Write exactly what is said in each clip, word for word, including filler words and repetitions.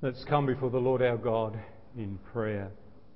Let's come before the Lord our God in prayer.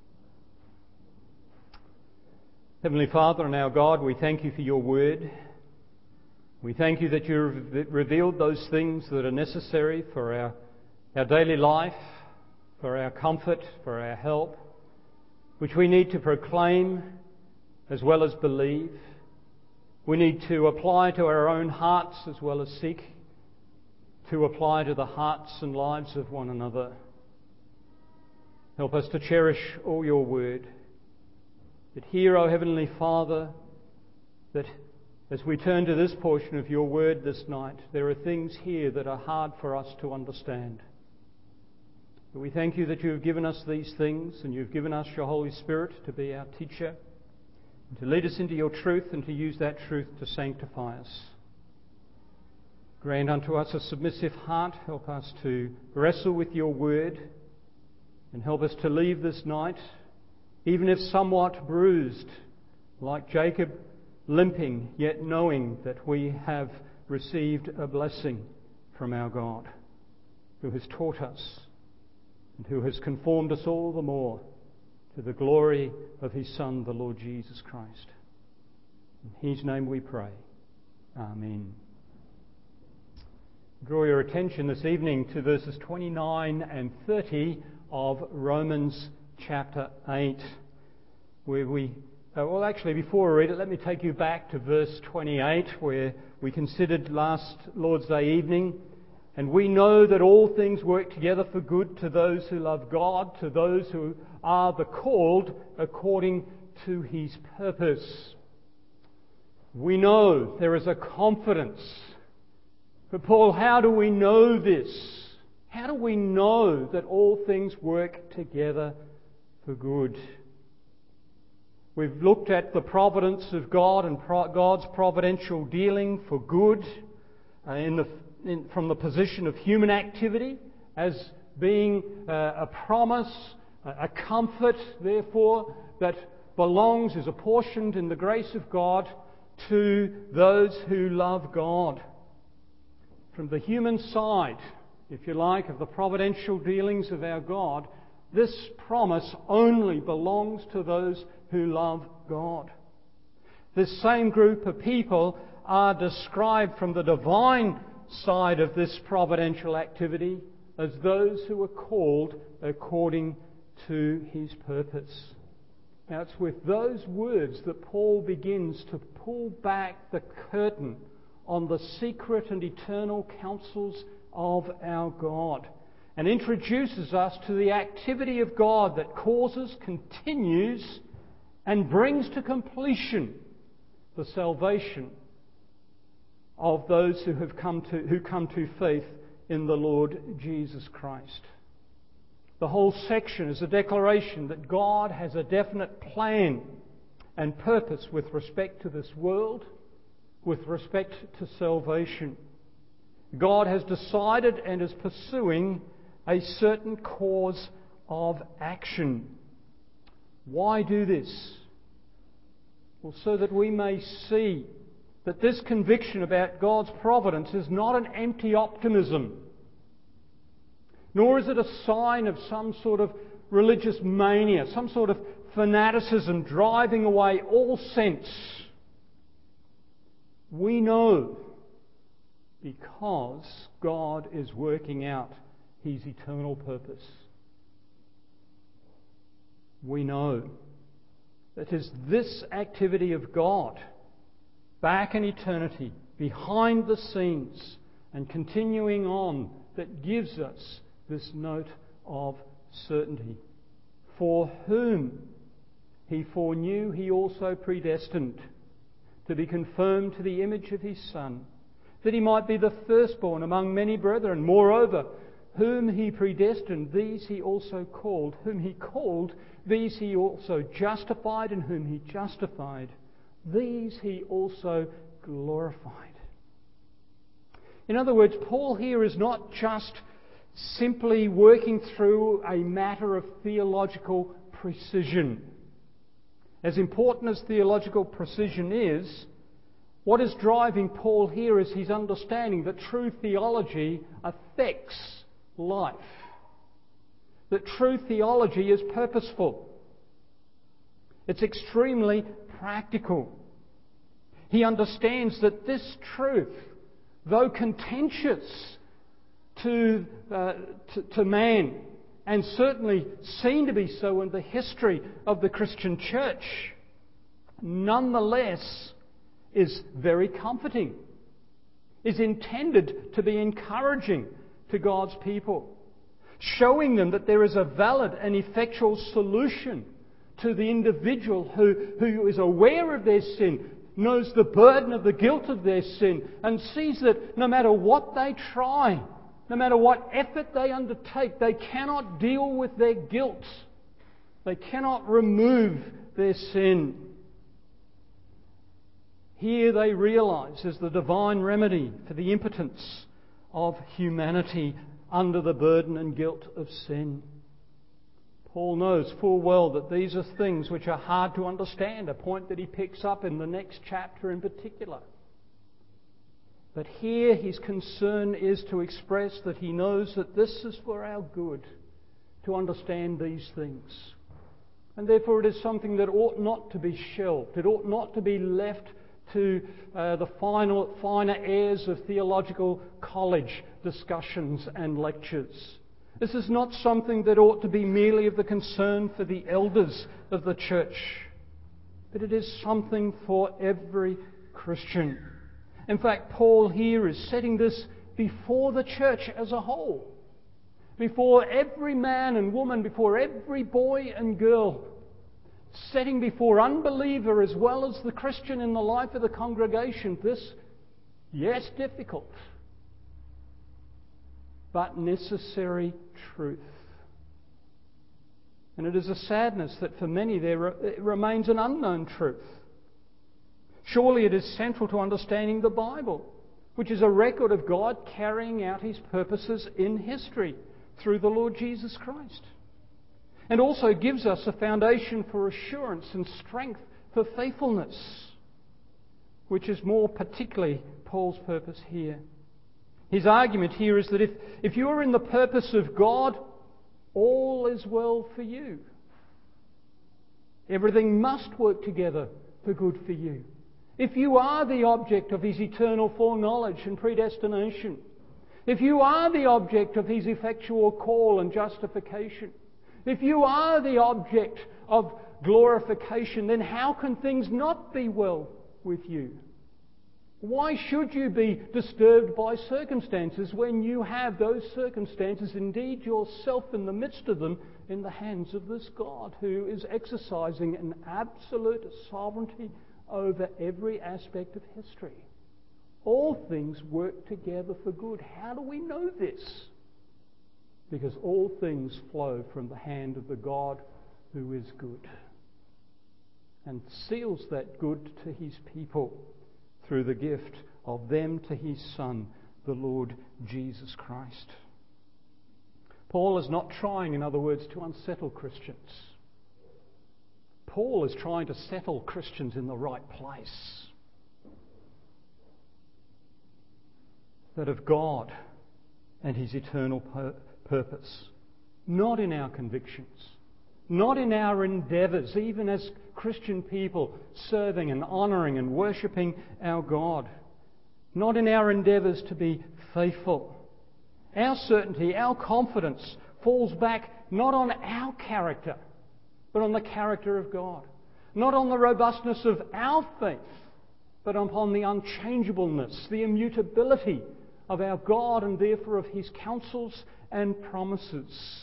Heavenly Father and our God, we thank you for your word. We thank you that you've revealed those things that are necessary for our, our daily life, for our comfort, for our help, which we need to proclaim as well as believe. We need to apply to our own hearts as well as seek to apply to the hearts and lives of one another. Help us to cherish all your word. But hear, O Heavenly Father, that as we turn to this portion of your word this night, there are things here that are hard for us to understand. But we thank you that you have given us these things, and you've given us your Holy Spirit to be our teacher, and to lead us into your truth and to use that truth to sanctify us. Grant unto us a submissive heart. Help us to wrestle with your word, and help us to leave this night, even if somewhat bruised, like Jacob, limping, yet knowing that we have received a blessing from our God, who has taught us and who has conformed us all the more to the glory of his Son, the Lord Jesus Christ. In his name we pray. Amen. Draw your attention this evening to verses twenty-nine and thirty of Romans chapter eight, where we, uh, well actually before we read it, let me take you back to verse twenty-eight, where we considered last Lord's Day evening, and we know that all things work together for good to those who love God, to those who are the called according to his purpose. We know there is a confidence. But Paul, how do we know this? How do we know that all things work together for good? We've looked at the providence of God and pro- God's providential dealing for good uh, in the, in, from the position of human activity as being uh, a promise, a comfort, therefore, that belongs, is apportioned in the grace of God to those who love God. From the human side, if you like, of the providential dealings of our God, this promise only belongs to those who love God. This same group of people are described from the divine side of this providential activity as those who are called according to his purpose. Now it's with those words that Paul begins to pull back the curtain on the secret and eternal counsels of our God, and introduces us to the activity of God that causes, continues, and brings to completion the salvation of those who have come to who come to faith in the Lord Jesus Christ. The whole section is a declaration that God has a definite plan and purpose with respect to this world, with respect to salvation. God has decided and is pursuing a certain cause of action. Why do this? Well, so that we may see that this conviction about God's providence is not an empty optimism, nor is it a sign of some sort of religious mania, some sort of fanaticism driving away all sense. We know because God is working out his eternal purpose. We know that it is this activity of God back in eternity, behind the scenes and continuing on, that gives us this note of certainty. For whom he foreknew, he also predestined to be confirmed to the image of his Son, that he might be the firstborn among many brethren. Moreover, whom he predestined, these he also called. Whom he called, these he also justified. And whom he justified, these he also glorified. In other words, Paul here is not just simply working through a matter of theological precision. As important as theological precision is, what is driving Paul here is his understanding that true theology affects life. that true theology is purposeful. It's extremely practical. He understands that this truth, though contentious to, uh, to, to man, and certainly seen to be so in the history of the Christian church, nonetheless is very comforting, is intended to be encouraging to God's people, showing them that there is a valid and effectual solution to the individual who, who is aware of their sin, knows the burden of the guilt of their sin, and sees that no matter what they try, no matter what effort they undertake, they cannot deal with their guilt. They cannot remove their sin. Here they realise is the divine remedy for the impotence of humanity under the burden and guilt of sin. Paul knows full well that these are things which are hard to understand, a point that he picks up in the next chapter in particular. But here his concern is to express that he knows that this is for our good, to understand these things. And therefore it is something that ought not to be shelved. It ought not to be left to uh, the final, finer airs of theological college discussions and lectures. This is not something that ought to be merely of the concern for the elders of the church, but it is something for every Christian. In fact, Paul here is setting this before the church as a whole, before every man and woman, before every boy and girl, setting before unbeliever as well as the Christian in the life of the congregation this, yes, difficult, but necessary truth. And it is a sadness that for many there it remains an unknown truth. Surely it is central to understanding the Bible, which is a record of God carrying out His purposes in history through the Lord Jesus Christ. And also gives us a foundation for assurance and strength for faithfulness, which is more particularly Paul's purpose here. His argument here is that if, if you are in the purpose of God, all is well for you. Everything must work together for good for you. If you are the object of His eternal foreknowledge and predestination, if you are the object of His effectual call and justification, if you are the object of glorification, then how can things not be well with you? Why should you be disturbed by circumstances when you have those circumstances, indeed yourself in the midst of them, in the hands of this God who is exercising an absolute sovereignty over every aspect of history? All things work together for good. How do we know this? Because all things flow from the hand of the God who is good and seals that good to His people through the gift of them to His Son, the Lord Jesus Christ. Paul is not trying, in other words, to unsettle Christians. Paul is trying to settle Christians in the right place. That of God and His eternal pur- purpose. Not in our convictions. Not in our endeavours, even as Christian people serving and honouring and worshipping our God. Not in our endeavours to be faithful. Our certainty, our confidence falls back not on our character, but on the character of God. Not on the robustness of our faith, but upon the unchangeableness, the immutability of our God and therefore of His counsels and promises.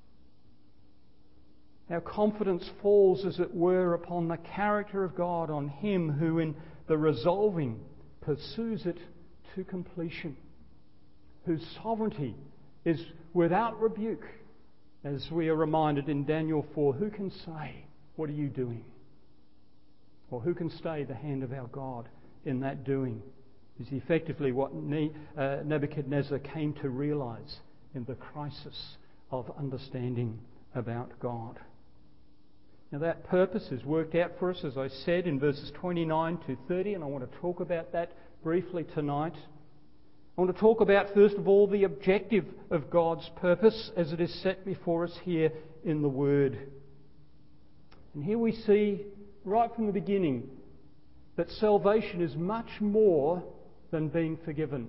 Our confidence falls, as it were, upon the character of God, on Him who in the resolving pursues it to completion, whose sovereignty is without rebuke. As we are reminded in Daniel four, who can say, what are you doing? Or who can stay the hand of our God in that doing? Is effectively what Nebuchadnezzar came to realise in the crisis of understanding about God. Now that purpose is worked out for us, as I said, in verses twenty-nine to thirty, and I want to talk about that briefly tonight. I want to talk about, first of all, the objective of God's purpose as it is set before us here in the Word. And here we see, right from the beginning, that salvation is much more than being forgiven,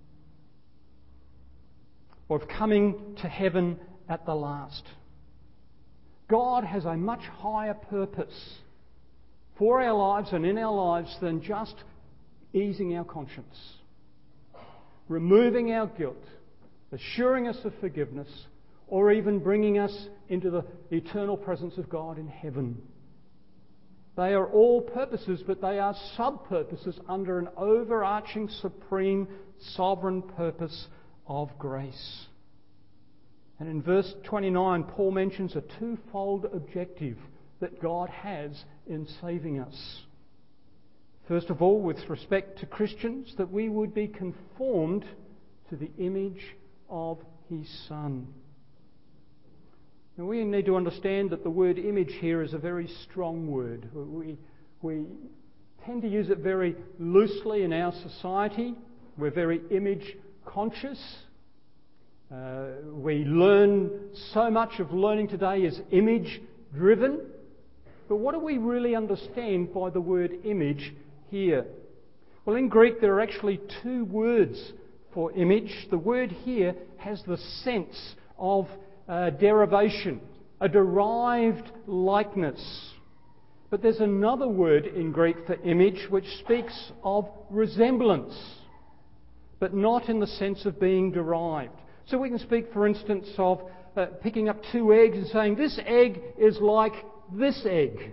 or of coming to heaven at the last. God has a much higher purpose for our lives and in our lives than just easing our conscience, removing our guilt, assuring us of forgiveness, or even bringing us into the eternal presence of God in heaven. They are all purposes, but they are sub-purposes under an overarching, supreme, sovereign purpose of grace. And in verse twenty-nine, Paul mentions a twofold objective that God has in saving us. First of all, with respect to Christians, that we would be conformed to the image of His Son. Now, we need to understand that the word image here is a very strong word. We, we tend to use it very loosely in our society. We're very image conscious. Uh, we learn, so much of learning today is image driven. But what do we really understand by the word image here? Well, in Greek there are actually two words for image. The word here has the sense of uh, derivation, a derived likeness. But there's another word in Greek for image which speaks of resemblance, but not in the sense of being derived. So we can speak, for instance, of uh, picking up two eggs and saying, this egg is like this egg.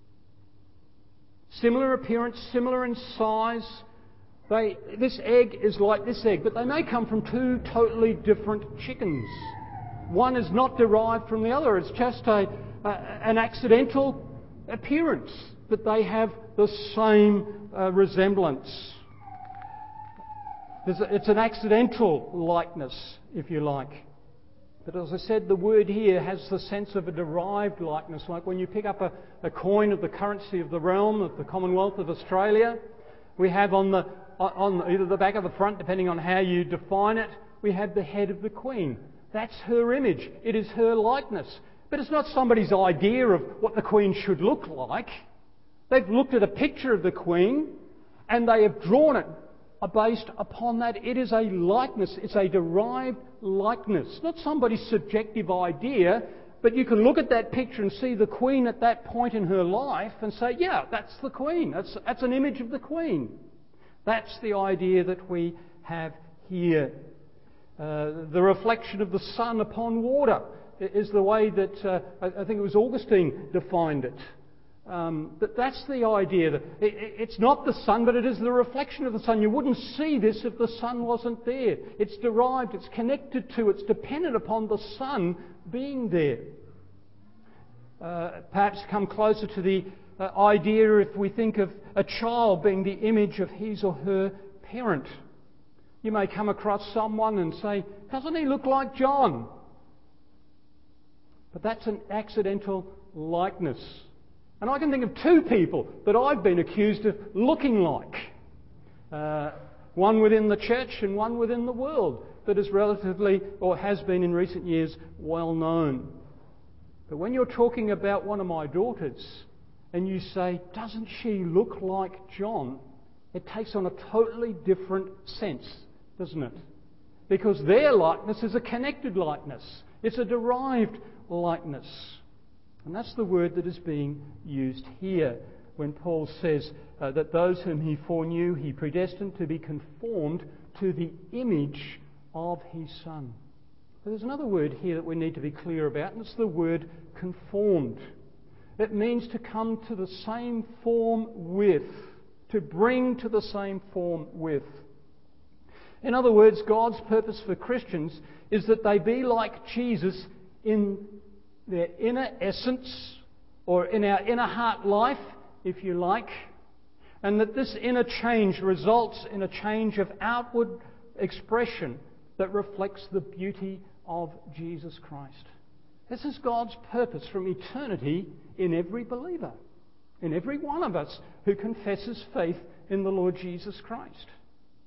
Similar appearance, similar in size. They, this egg is like this egg, but they may come from two totally different chickens. One is not derived from the other. It's just a, a, an accidental appearance, but they have the same uh, resemblance. There's a, it's an accidental likeness, if you like. But as I said, the word here has the sense of a derived likeness, like when you pick up a, a coin of the currency of the realm of the Commonwealth of Australia, we have on the on either the back or the front, depending on how you define it, we have the head of the Queen. That's her image. It is her likeness. But it's not somebody's idea of what the Queen should look like. They've looked at a picture of the Queen and they have drawn it based upon that. It is a likeness. It's a derived likeness. Not somebody's subjective idea, but you can look at that picture and see the Queen at that point in her life and say, yeah, that's the Queen. That's, that's an image of the Queen. That's the idea that we have here. Uh, the reflection of the sun upon water is the way that uh, I think it was Augustine defined it. Um, that that's the idea. That it, it's not the sun, but it is the reflection of the sun. You wouldn't see this if the sun wasn't there. It's derived, it's connected to, it's dependent upon the sun being there. Uh, perhaps come closer to the uh, idea if we think of a child being the image of his or her parent. You may come across someone and say, doesn't he look like John? But that's an accidental likeness. And I can think of two people that I've been accused of looking like. Uh, one within the church and one within the world that is relatively, or has been in recent years, well known. But when you're talking about one of my daughters and you say, doesn't she look like John? It takes on a totally different sense, doesn't it? Because their likeness is a connected likeness. It's a derived likeness. And that's the word that is being used here when Paul says uh, that those whom he foreknew he predestined to be conformed to the image of his Son. But there's another word here that we need to be clear about, and it's the word conformed. It means to come to the same form with, to bring to the same form with. In other words, God's purpose for Christians is that they be like Jesus in their inner essence, or in our inner heart life, if you like, and that this inner change results in a change of outward expression that reflects the beauty of Jesus Christ. This is God's purpose from eternity in every believer, in every one of us who confesses faith in the Lord Jesus Christ.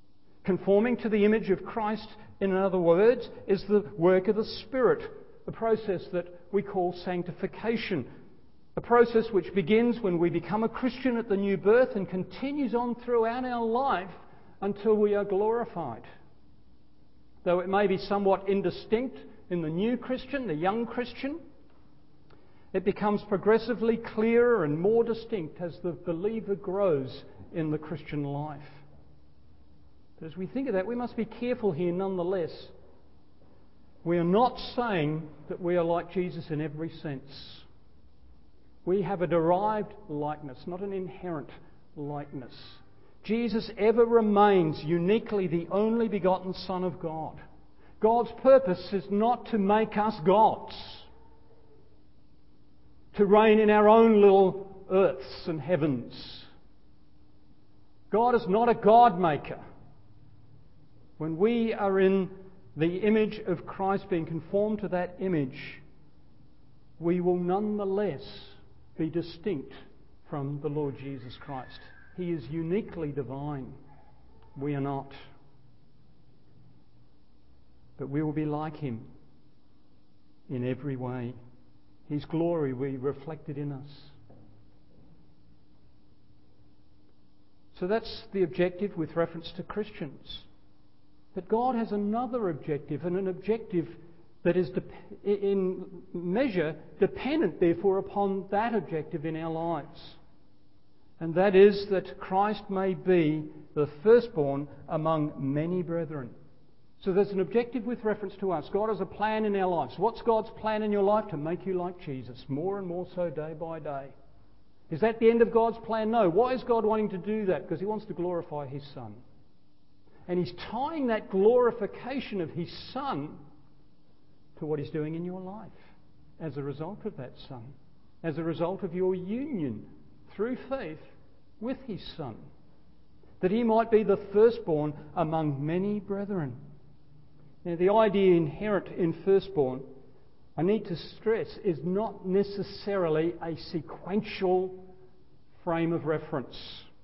Conforming to the image of Christ, in other words, is the work of the Spirit, a process that we call sanctification, a process which begins when we become a Christian at the new birth and continues on throughout our life until we are glorified. Though it may be somewhat indistinct in the new Christian, the young Christian, it becomes progressively clearer and more distinct as the believer grows in the Christian life. But as we think of that, we must be careful here nonetheless. We are not saying that we are like Jesus in every sense. We have a derived likeness, not an inherent likeness. Jesus ever remains uniquely the only begotten Son of God. God's purpose is not to make us gods, to reign in our own little earths and heavens. God is not a God maker. When we are in the image of Christ, being conformed to that image, we will nonetheless be distinct from the Lord Jesus Christ. He is uniquely divine. We are not. But we will be like Him in every way. His glory will be reflected in us. So that's the objective with reference to Christians. But God has another objective, and an objective that is in measure dependent, therefore, upon that objective in our lives. And that is that Christ may be the firstborn among many brethren. So there's an objective with reference to us. God has a plan in our lives. What's God's plan in your life? To make you like Jesus, more and more so day by day. Is that the end of God's plan? No. Why is God wanting to do that? Because He wants to glorify His Son. And He's tying that glorification of His Son to what He's doing in your life as a result of that Son, as a result of your union through faith with His Son, that He might be the firstborn among many brethren. Now, the idea inherent in firstborn, I need to stress, is not necessarily a sequential frame of reference.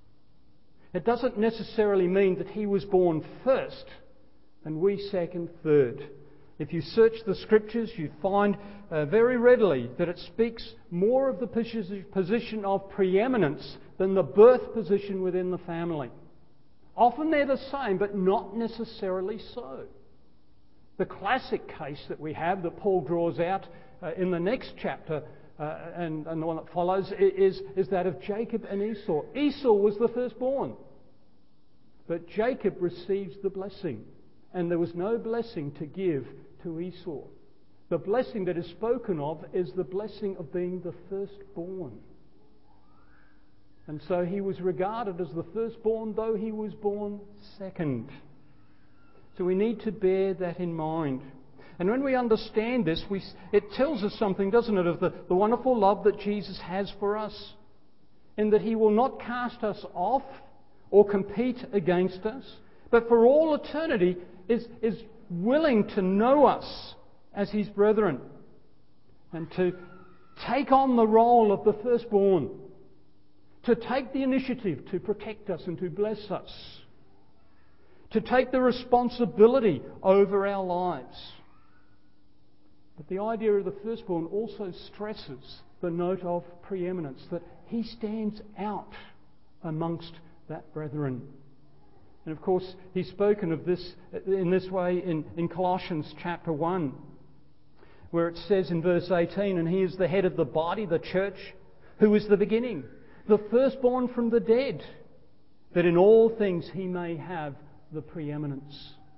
It doesn't necessarily mean that He was born first and we second, third. If you search the Scriptures, you find uh, very readily that it speaks more of the position of preeminence than the birth position within the family. Often they're the same, but not necessarily so. The classic case that we have, that Paul draws out uh, in the next chapter, uh, and, and the one that follows, is, is that of Jacob and Esau. Esau was the firstborn, but Jacob receives the blessing, and there was no blessing to give to Esau. The blessing that is spoken of is the blessing of being the firstborn. And so he was regarded as the firstborn, though he was born second. So we need to bear that in mind. And when we understand this, we, it tells us something, doesn't it, of the, the wonderful love that Jesus has for us, in that He will not cast us off or compete against us, but for all eternity is, is willing to know us as His brethren and to take on the role of the firstborn, to take the initiative to protect us and to bless us, to take the responsibility over our lives. But the idea of the firstborn also stresses the note of preeminence, that he stands out amongst that brethren. And of course, he's spoken of this in this way in, in Colossians chapter one, where it says in verse eighteen, "And He is the head of the body, the church, who is the beginning, the firstborn from the dead, that in all things He may have the preeminence."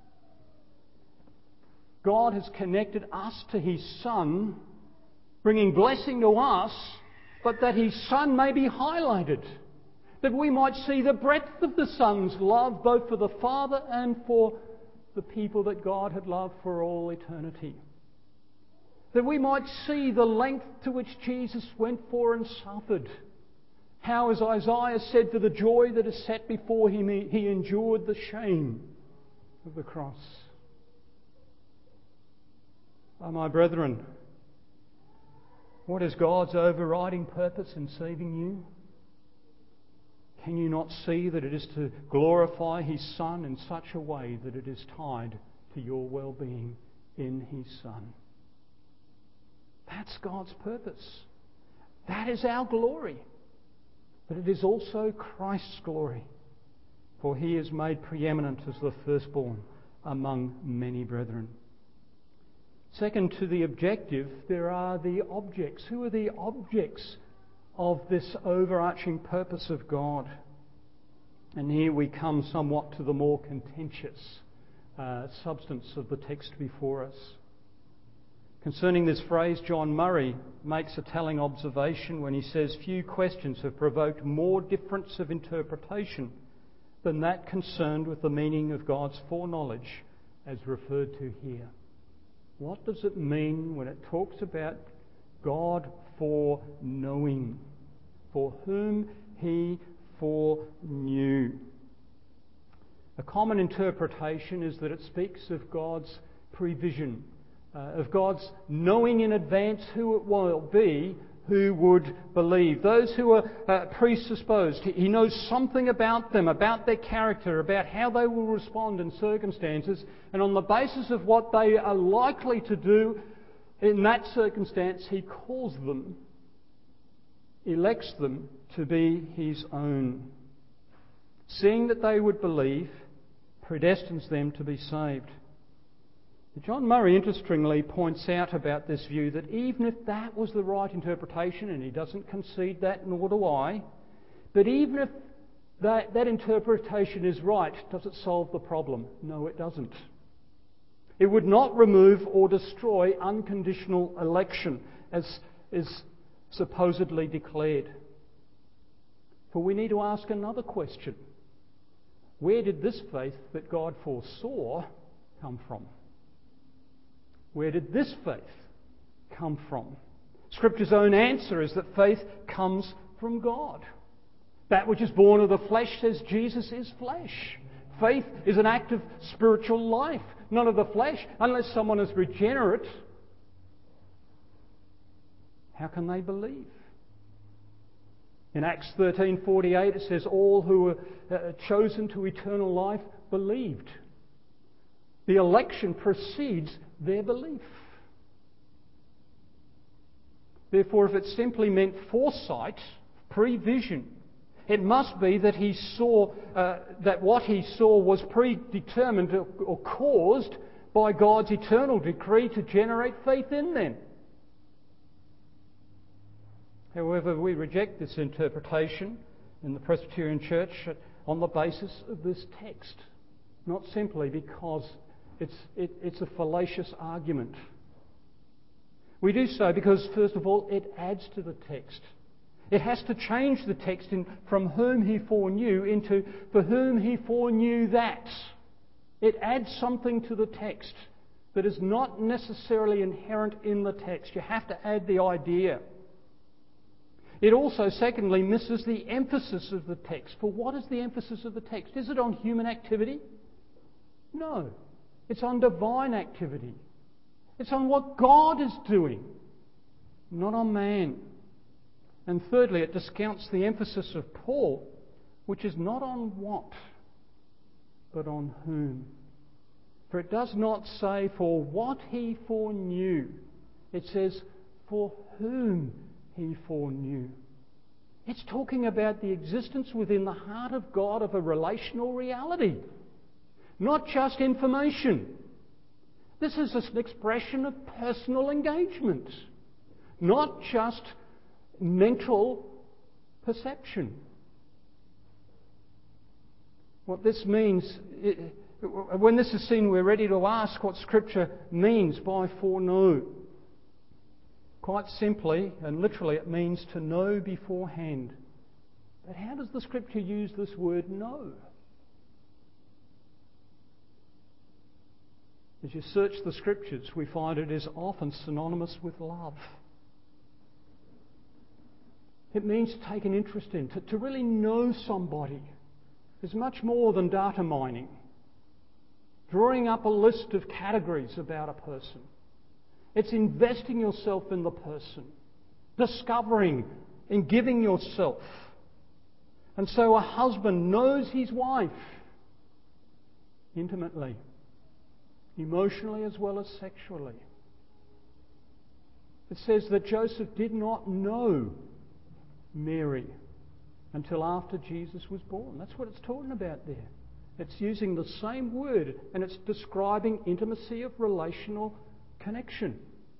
God has connected us to His Son, bringing blessing to us, but that His Son may be highlighted, that we might see the breadth of the Son's love, both for the Father and for the people that God had loved for all eternity. That we might see the length to which Jesus went for and suffered. How, as Isaiah said, for the joy that is set before Him, He endured the shame of the cross. Oh, my brethren, what is God's overriding purpose in saving you? Can you not see that it is to glorify His Son in such a way that it is tied to your well-being in His Son? That's God's purpose. That is our glory. But it is also Christ's glory. For He is made preeminent as the firstborn among many brethren. Second to the objective, there are the objects. Who are the objects of this overarching purpose of God? And here we come somewhat to the more contentious uh, substance of the text before us. Concerning this phrase, John Murray makes a telling observation when he says, "Few questions have provoked more difference of interpretation than that concerned with the meaning of God's foreknowledge as referred to here." What does it mean when it talks about God foreknowing? For whom He foreknew. A common interpretation is that it speaks of God's prevision, uh, of God's knowing in advance who it will be who would believe. Those who are uh, presupposed. He knows something about them, about their character, about how they will respond in circumstances, and on the basis of what they are likely to do in that circumstance, He calls them, elects them to be His own. Seeing that they would believe, predestines them to be saved. John Murray interestingly points out about this view that even if that was the right interpretation, and he doesn't concede that, nor do I, but even if that, that interpretation is right, does it solve the problem? No, it doesn't. It would not remove or destroy unconditional election as is supposedly declared. For we need to ask another question. Where did this faith that God foresaw come from? Where did this faith come from? Scripture's own answer is that faith comes from God. That which is born of the flesh says Jesus is flesh. Faith is an act of spiritual life, not of the flesh. Unless someone is regenerate, how can they believe? In Acts thirteen forty-eight it says, all who were uh, chosen to eternal life believed. The election precedes their belief. Therefore, if it simply meant foresight, prevision, it must be that he saw uh, that what he saw was predetermined or, or caused by God's eternal decree to generate faith in them. However, we reject this interpretation in the Presbyterian Church on the basis of this text, not simply because it's, it, it's a fallacious argument. We do so because, first of all, it adds to the text. It has to change the text in, from whom He foreknew into for whom He foreknew that. It adds something to the text that is not necessarily inherent in the text. You have to add the idea. It also, secondly, misses the emphasis of the text. For what is the emphasis of the text? Is it on human activity? No. It's on divine activity. It's on what God is doing, not on man. And thirdly, it discounts the emphasis of Paul, which is not on what, but on whom. For it does not say for what He foreknew. It says for whom He foreknew. It's talking about the existence within the heart of God of a relational reality, not just information. This is an expression of personal engagement, not just mental perception. What this means, when this is seen, we're ready to ask what Scripture means by foreknow. Quite simply and literally, it means to know beforehand. But how does the Scripture use this word know? As you search the Scriptures, we find it is often synonymous with love. It means to take an interest in, to, to really know somebody. Is much more than data mining, drawing up a list of categories about a person. It's investing yourself in the person, discovering and giving yourself. And so a husband knows his wife intimately, emotionally as well as sexually. It says that Joseph did not know Mary until after Jesus was born. That's what it's talking about there. It's using the same word, and it's describing intimacy of relational connection.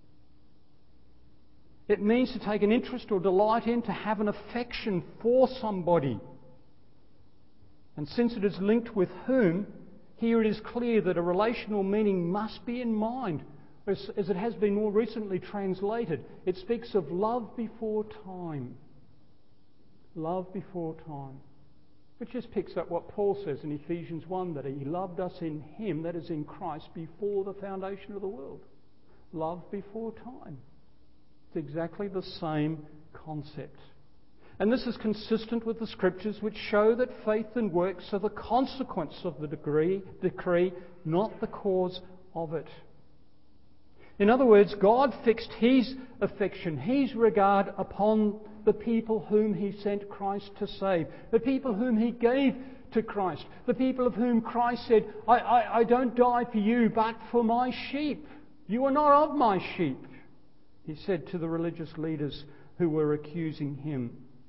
It means to take an interest or delight in, to have an affection for somebody. And since it is linked with whom, here it is clear that a relational meaning must be in mind. As, as it has been more recently translated, it speaks of love before time. Love before time. Which just picks up what Paul says in Ephesians one, that he loved us in Him, that is in Christ, before the foundation of the world. Love before time. It's exactly the same concept. And this is consistent with the Scriptures, which show that faith and works are the consequence of the degree, decree, not the cause of it. In other words, God fixed His affection, His regard upon the people whom He sent Christ to save, the people whom He gave to Christ, the people of whom Christ said, I, I, I don't die for you, but for my sheep. You are not of my sheep, He said to the religious leaders who were accusing Him.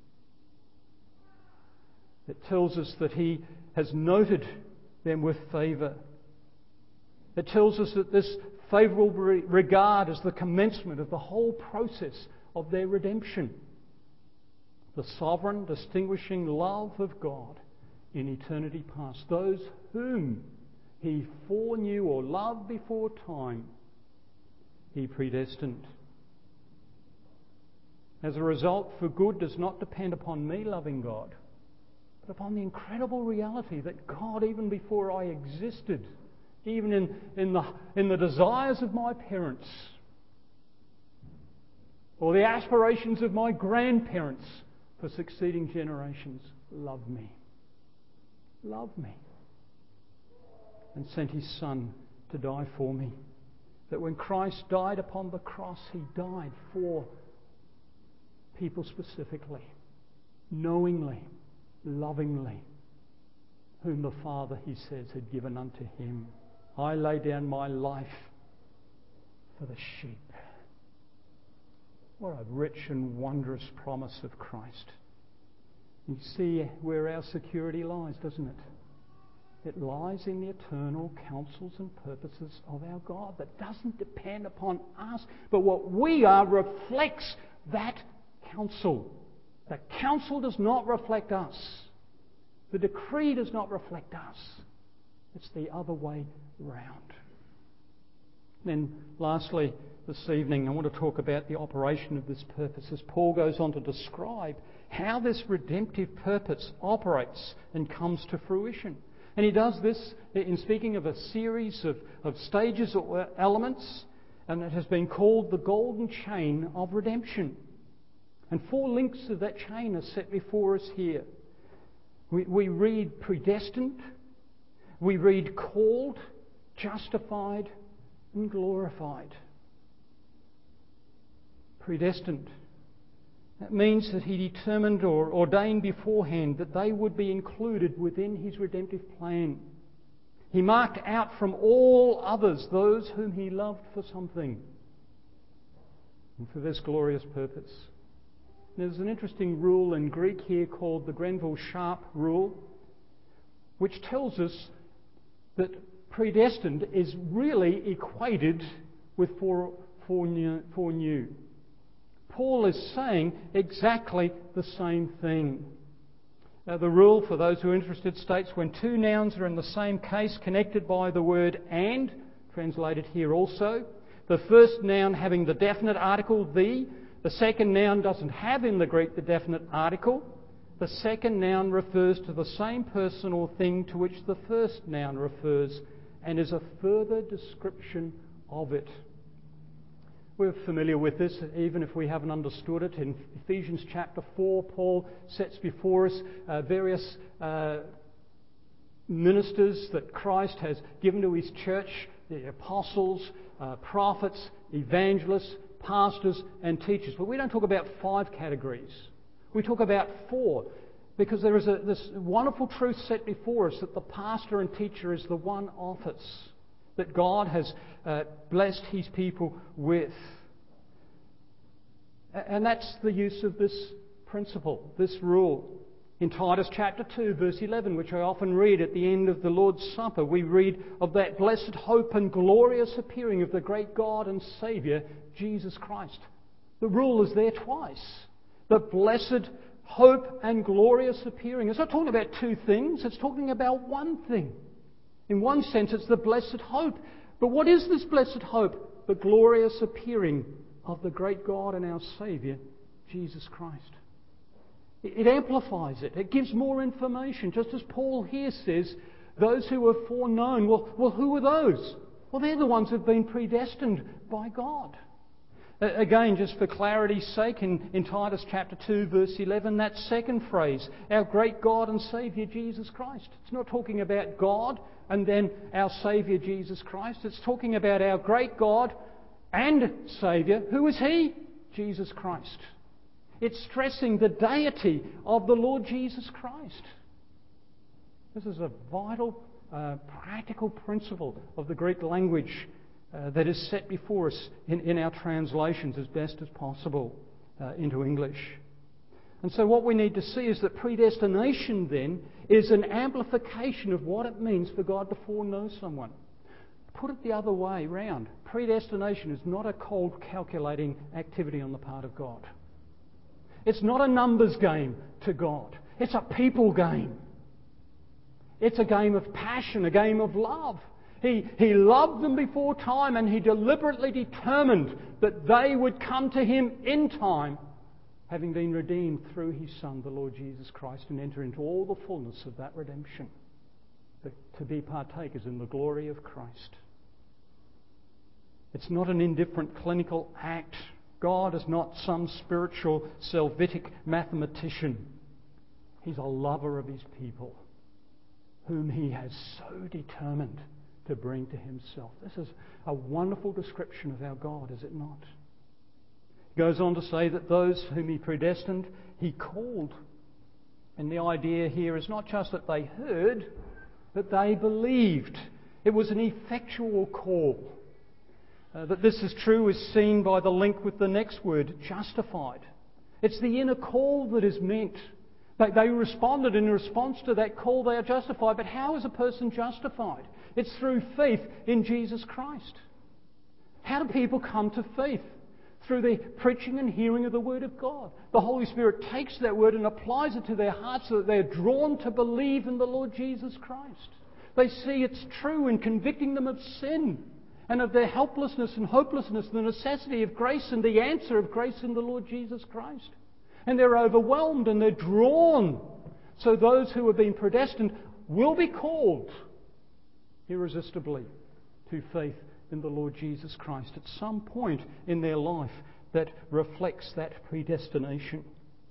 It tells us that He has noted them with favour. It tells us that this favourable regard is the commencement of the whole process of their redemption. The sovereign, distinguishing love of God in eternity past. Those whom He foreknew or loved before time, He predestined. As a result, for good does not depend upon me loving God, but upon the incredible reality that God, even before I existed, even in, in, the, in the desires of my parents, or the aspirations of my grandparents for succeeding generations, loved me. Loved me. And sent His Son to die for me. That when Christ died upon the cross, He died for people specifically, knowingly, lovingly, whom the Father, He says, had given unto Him. I lay down my life for the sheep. What a rich and wondrous promise of Christ. You see where our security lies, doesn't it? It lies in the eternal counsels and purposes of our God that doesn't depend upon us, but what we are reflects that counsel. The counsel does not reflect us. The decree does not reflect us. It's the other way round. Then lastly, this evening I want to talk about the operation of this purpose as Paul goes on to describe how this redemptive purpose operates and comes to fruition. And he does this in speaking of a series of, of stages or elements, and it has been called the golden chain of redemption. And four links of that chain are set before us here. We, we read predestined, we read called, justified, and glorified. Predestined. That means that He determined or ordained beforehand that they would be included within His redemptive plan. He marked out from all others those whom He loved for something and for this glorious purpose. There's an interesting rule in Greek here called the Grenville-Sharp rule, which tells us that predestined is really equated with foreknew. Paul is saying exactly the same thing. Now, the rule, for those who are interested, states when two nouns are in the same case connected by the word and, translated here also, the first noun having the definite article the, the second noun doesn't have in the Greek the definite article. The second noun refers to the same person or thing to which the first noun refers and is a further description of it. We're familiar with this, even if we haven't understood it. In Ephesians chapter four, Paul sets before us uh, various uh, ministers that Christ has given to His church, the apostles, uh, prophets, evangelists, pastors and teachers. But we don't talk about five categories. We talk about four. Because there is a, this wonderful truth set before us that the pastor and teacher is the one office that God has uh, blessed His people with. And that's the use of this principle, this rule. In Titus chapter two, verse eleven, which I often read at the end of the Lord's Supper, we read of that blessed hope and glorious appearing of the great God and Saviour, Jesus Christ. The rule is there twice. The blessed hope and glorious appearing. It's not talking about two things, it's talking about one thing. In one sense, it's the blessed hope. But what is this blessed hope? The glorious appearing of the great God and our Saviour, Jesus Christ. It amplifies it. It gives more information. Just as Paul here says, those who were foreknown, well, well who are those? Well, they're the ones who've been predestined by God. Again, just for clarity's sake, in, in Titus chapter two, verse eleven, that second phrase, our great God and Saviour Jesus Christ. It's not talking about God and then our Saviour Jesus Christ. It's talking about our great God and Saviour. Who is He? Jesus Christ. It's stressing the deity of the Lord Jesus Christ. This is a vital, uh, practical principle of the Greek language uh, that is set before us in, in our translations as best as possible uh, into English. And so what we need to see is that predestination then is an amplification of what it means for God to foreknow someone. Put it the other way round. Predestination is not a cold calculating activity on the part of God. It's not a numbers game to God. It's a people game. It's a game of passion, a game of love. He, he loved them before time, and He deliberately determined that they would come to Him in time, having been redeemed through His Son, the Lord Jesus Christ, and enter into all the fullness of that redemption, to be partakers in the glory of Christ. It's not an indifferent clinical act. God is not some spiritual, Salvific mathematician. He's a lover of His people, whom He has so determined to bring to Himself. This is a wonderful description of our God, is it not? He goes on to say that those whom He predestined, He called. And the idea here is not just that they heard, but they believed. It was an effectual call. Uh, that this is true is seen by the link with the next word, justified. It's the inner call that is meant. They, they responded in response to that call, they are justified. But how is a person justified? It's through faith in Jesus Christ. How do people come to faith? Through the preaching and hearing of the Word of God. The Holy Spirit takes that Word and applies it to their hearts so that they're drawn to believe in the Lord Jesus Christ. They see it's true in convicting them of sin and of their helplessness and hopelessness, the necessity of grace and the answer of grace in the Lord Jesus Christ. And they're overwhelmed and they're drawn. So those who have been predestined will be called irresistibly to faith in the Lord Jesus Christ at some point in their life that reflects that predestination.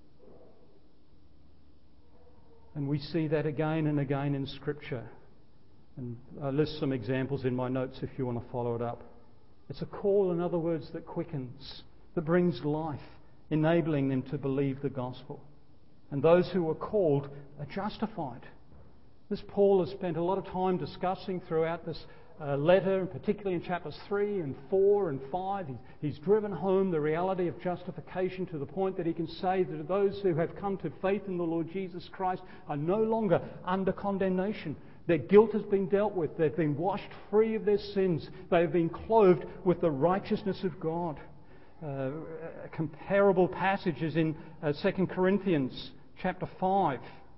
And we see that again and again in Scripture. And I list some examples in my notes if you want to follow it up. It's a call, in other words, that quickens, that brings life, enabling them to believe the gospel. And those who are called are justified. This Paul has spent a lot of time discussing throughout this uh, letter, and particularly in chapters three and four and five. He, he's driven home the reality of justification to the point that he can say that those who have come to faith in the Lord Jesus Christ are no longer under condemnation. Their guilt has been dealt with. They've been washed free of their sins. They have been clothed with the righteousness of God. Uh, comparable passages in uh, Second Corinthians chapter five,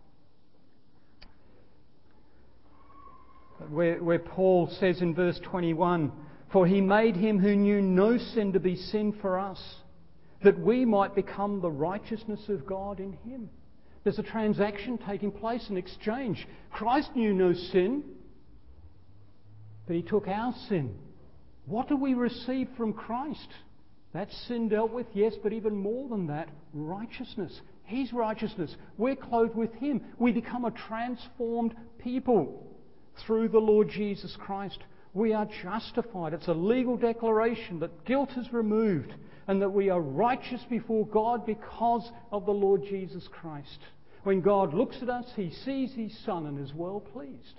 where, where Paul says in verse twenty-one, "For He made Him who knew no sin to be sin for us, that we might become the righteousness of God in Him." There's a transaction taking place, an exchange. Christ knew no sin, but He took our sin. What do we receive from Christ? That sin dealt with, yes, but even more than that, righteousness. His righteousness. We're clothed with Him. We become a transformed people through the Lord Jesus Christ. We are justified. It's a legal declaration that guilt is removed and that we are righteous before God because of the Lord Jesus Christ. When God looks at us, He sees His Son and is well pleased.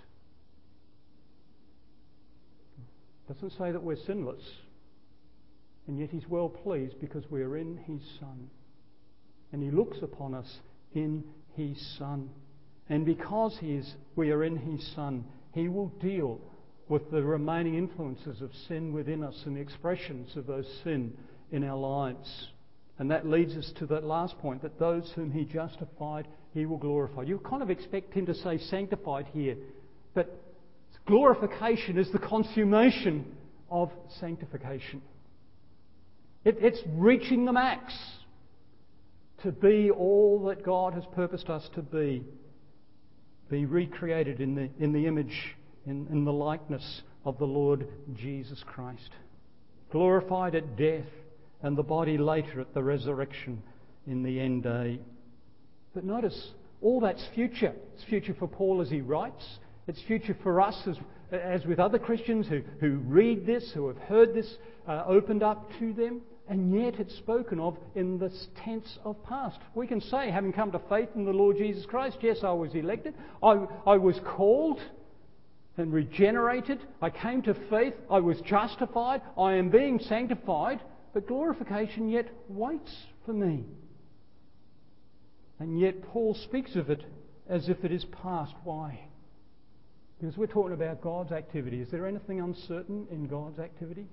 It doesn't say that we're sinless, and yet He's well pleased because we're in His Son. And He looks upon us in His Son. And because he is, we are in His Son, He will deal with the remaining influences of sin within us and the expressions of those sin in our lives. And that leads us to that last point, that those whom He justified, He will glorify. You kind of expect Him to say sanctified here, but glorification is the consummation of sanctification. It, it's reaching the max to be all that God has purposed us to be. Be recreated in the, in the image, in, in the likeness of the Lord Jesus Christ. Glorified at death, and the body later at the resurrection in the end day. But notice, all that's future. It's future for Paul as he writes. It's future for us as, as with other Christians who, who read this, who have heard this uh, opened up to them. And yet it's spoken of in the tense of past. We can say, having come to faith in the Lord Jesus Christ, yes, I was elected. I, I was called and regenerated. I came to faith. I was justified. I am being sanctified. But glorification yet waits for me. And yet Paul speaks of it as if it is past. Why? Because we're talking about God's activity. Is there anything uncertain in God's activity?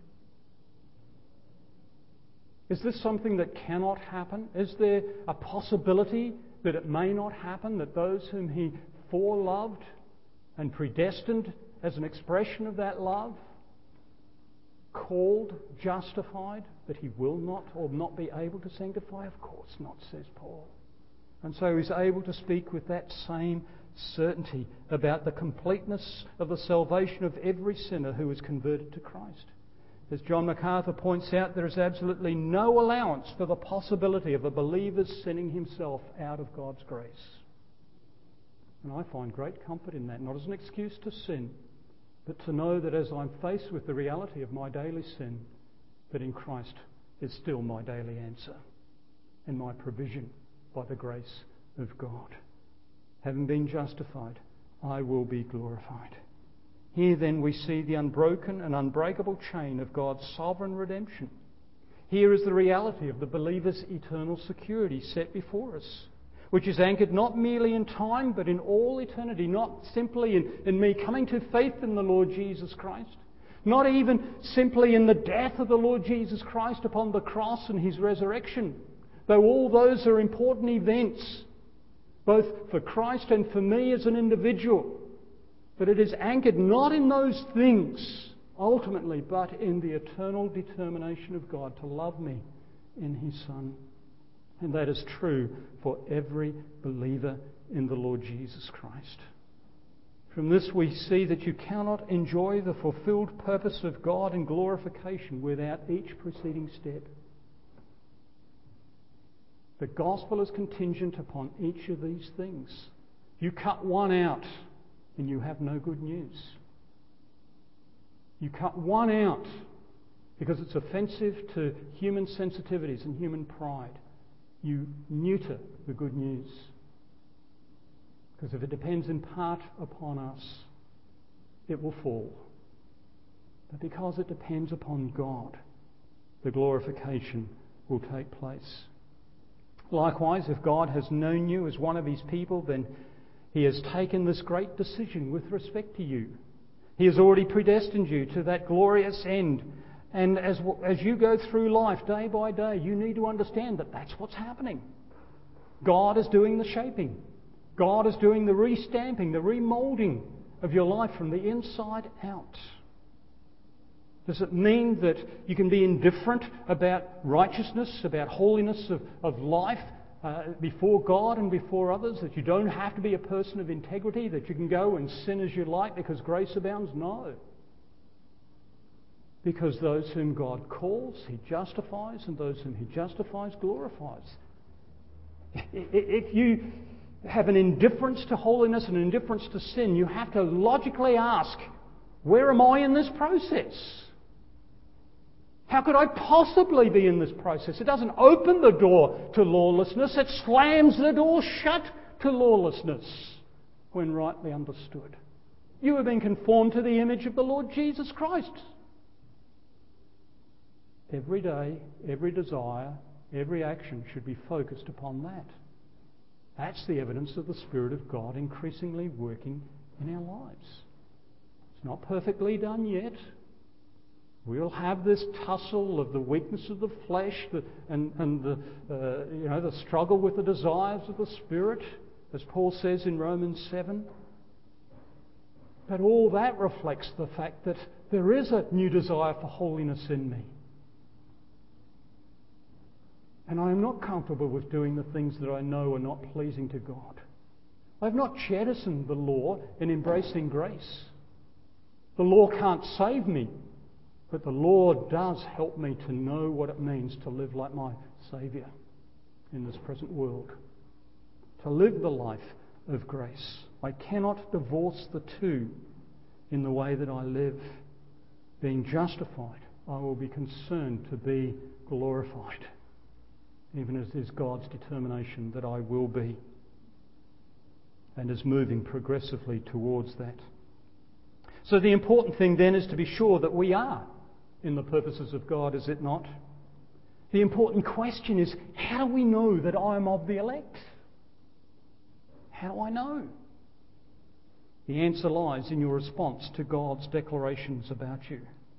Is this something that cannot happen? Is there a possibility that it may not happen, that those whom He foreloved and predestined as an expression of that love, called, justified, that He will not or not be able to sanctify? Of course not, says Paul. And so he's able to speak with that same certainty about the completeness of the salvation of every sinner who is converted to Christ. As John MacArthur points out, there is absolutely no allowance for the possibility of a believer sinning himself out of God's grace. And I find great comfort in that, not as an excuse to sin, but to know that as I'm faced with the reality of my daily sin, that in Christ is still my daily answer and my provision by the grace of God. Having been justified, I will be glorified. Here then we see the unbroken and unbreakable chain of God's sovereign redemption. Here is the reality of the believer's eternal security set before us, which is anchored not merely in time but in all eternity, not simply in, in me coming to faith in the Lord Jesus Christ, not even simply in the death of the Lord Jesus Christ upon the cross and His resurrection, though all those are important events, both for Christ and for me as an individual. But it is anchored not in those things ultimately, but in the eternal determination of God to love me in His Son. And that is true for every believer in the Lord Jesus Christ. From this we see that you cannot enjoy the fulfilled purpose of God in glorification without each preceding step. The gospel is contingent upon each of these things. You cut one out and you have no good news. You cut one out because it's offensive to human sensitivities and human pride. You neuter the good news. Because if it depends in part upon us, it will fall. But because it depends upon God, the glorification will take place. Likewise, if God has known you as one of His people, then He has taken this great decision with respect to you. He has already predestined you to that glorious end. And as, as you go through life day by day, you need to understand that that's what's happening. God is doing the shaping. God is doing the restamping, the remoulding of your life from the inside out. Does it mean that you can be indifferent about righteousness, about holiness of, of life uh, before God and before others? That you don't have to be a person of integrity, that you can go and sin as you like because grace abounds? No. Because those whom God calls, He justifies, and those whom He justifies, glorifies. If you have an indifference to holiness and an indifference to sin, you have to logically ask, where am I in this process? How could I possibly be in this process? It doesn't open the door to lawlessness. It slams the door shut to lawlessness when rightly understood. You have been conformed to the image of the Lord Jesus Christ. Every day, every desire, every action should be focused upon that. That's the evidence of the Spirit of God increasingly working in our lives. It's not perfectly done yet. We'll have this tussle of the weakness of the flesh the, and, and the, uh, you know, the struggle with the desires of the Spirit, as Paul says in Romans seven. But all that reflects the fact that there is a new desire for holiness in me. And I am not comfortable with doing the things that I know are not pleasing to God. I have not jettisoned the law in embracing grace. The law can't save me, but the law does help me to know what it means to live like my Saviour in this present world. To live the life of grace. I cannot divorce the two in the way that I live. Being justified, I will be concerned to be glorified, even as is God's determination that I will be, and is moving progressively towards that. So the important thing then is to be sure that we are in the purposes of God, is it not? The important question is, how do we know that I am of the elect? How do I know? The answer lies in your response to God's declarations about you.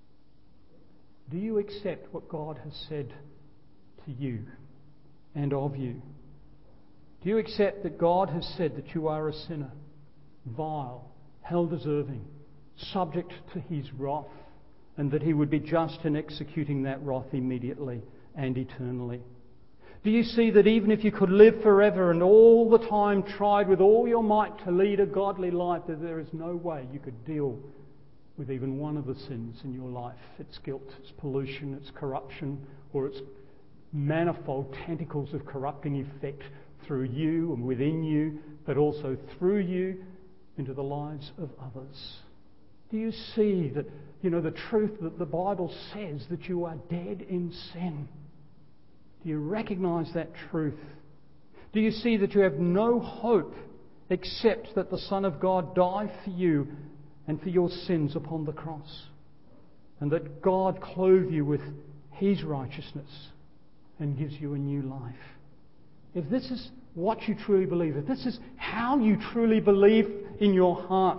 Do you accept what God has said to you and of you? Do you accept that God has said that you are a sinner, vile, hell-deserving, subject to his wrath, and that he would be just in executing that wrath immediately and eternally? Do you see that even if you could live forever and all the time tried with all your might to lead a godly life, that there is no way you could deal with even one of the sins in your life? Its guilt, its pollution, its corruption, or its manifold tentacles of corrupting effect through you and within you, but also through you into the lives of others. Do you see that, you know, the truth that the Bible says that you are dead in sin? Do you recognise that truth? Do you see that you have no hope except that the Son of God died for you and for your sins upon the cross, and that God clothed you with his righteousness and gives you a new life? If this is what you truly believe, if this is how you truly believe in your heart,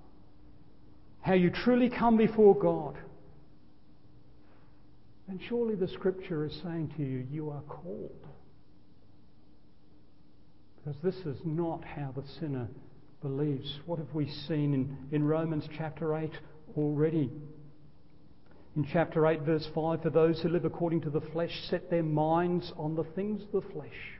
how you truly come before God, then surely the Scripture is saying to you, you are called. Because this is not how the sinner believes. What have we seen in, in Romans chapter eight already? In chapter eight verse five, for those who live according to the flesh set their minds on the things of the flesh.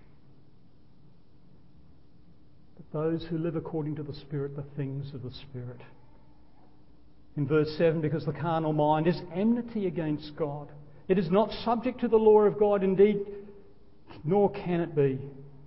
But those who live according to the Spirit, the things of the Spirit. In verse seven, because the carnal mind is enmity against God. It is not subject to the law of God, indeed, nor can it be.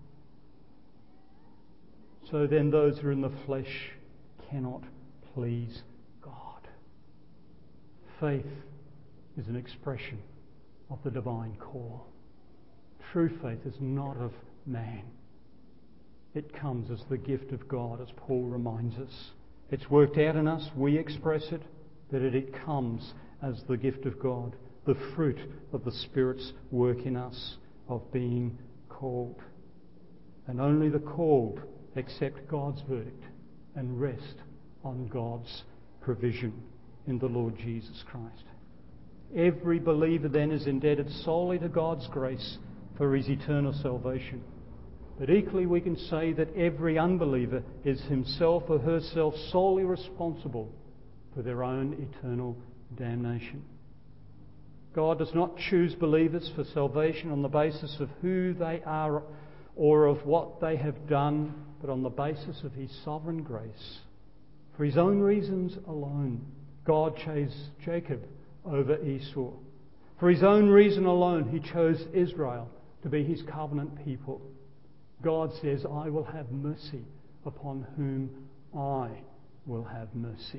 So then those who are in the flesh cannot please God. Faith is an expression of the divine call. True faith is not of man. It comes as the gift of God, as Paul reminds us. It's worked out in us, we express it, but it comes as the gift of God, the fruit of the Spirit's work in us of being called. And only the called accept God's verdict and rest on God's provision in the Lord Jesus Christ. Every believer then is indebted solely to God's grace for his eternal salvation. But equally we can say that every unbeliever is himself or herself solely responsible for their own eternal damnation. God does not choose believers for salvation on the basis of who they are or of what they have done, but on the basis of his sovereign grace. For his own reasons alone, God chose Jacob over Esau. For his own reason alone, he chose Israel to be his covenant people. God says, I will have mercy upon whom I will have mercy.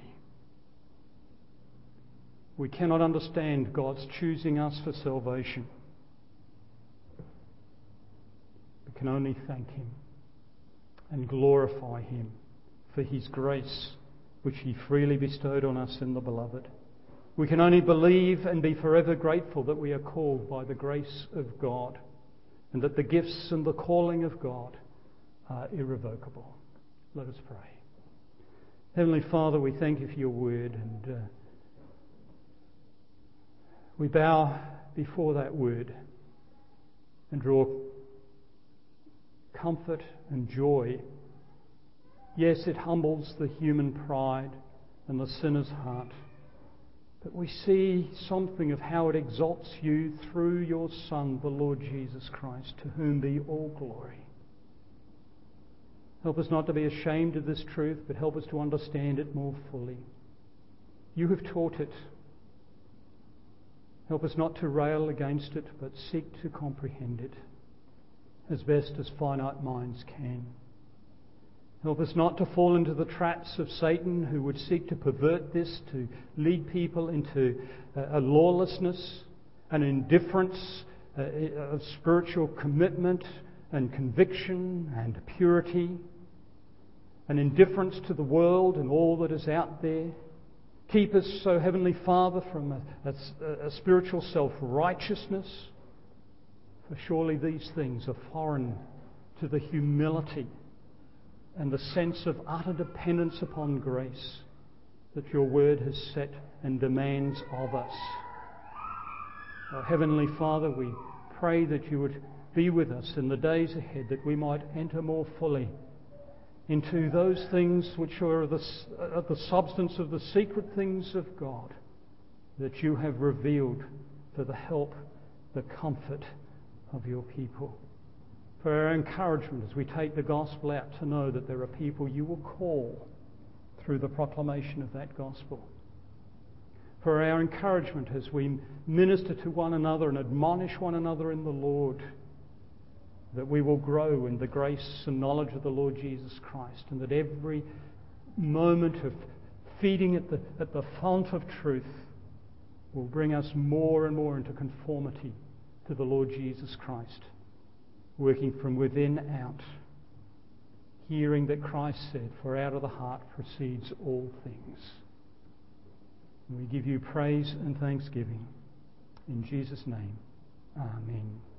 We cannot understand God's choosing us for salvation. We can only thank him and glorify him for his grace, which he freely bestowed on us in the Beloved. We can only believe and be forever grateful that we are called by the grace of God, and that the gifts and the calling of God are irrevocable. Let us pray. Heavenly Father, we thank you for your word, and uh, we bow before that word and draw comfort and joy. Yes, it humbles the human pride and the sinner's heart, but we see something of how it exalts you through your Son, the Lord Jesus Christ, to whom be all glory. Help us not to be ashamed of this truth, but help us to understand it more fully. You have taught it. Help us not to rail against it, but seek to comprehend it as best as finite minds can. Help us not to fall into the traps of Satan, who would seek to pervert this, to lead people into a lawlessness, an indifference of spiritual commitment and conviction and purity, an indifference to the world and all that is out there. Keep us, so Heavenly Father, from a, a, a spiritual self-righteousness, for surely these things are foreign to the humility and the sense of utter dependence upon grace that your word has set and demands of us. Oh, Heavenly Father, we pray that you would be with us in the days ahead, that we might enter more fully into those things which are the, uh, the substance of the secret things of God that you have revealed for the help, the comfort of your people. For our encouragement as we take the gospel out, to know that there are people you will call through the proclamation of that gospel. For our encouragement as we minister to one another and admonish one another in the Lord, that we will grow in the grace and knowledge of the Lord Jesus Christ, and that every moment of feeding at the, at the fount of truth will bring us more and more into conformity to the Lord Jesus Christ, working from within out, hearing that Christ said, "For out of the heart proceeds all things." And we give you praise and thanksgiving. In Jesus' name, amen.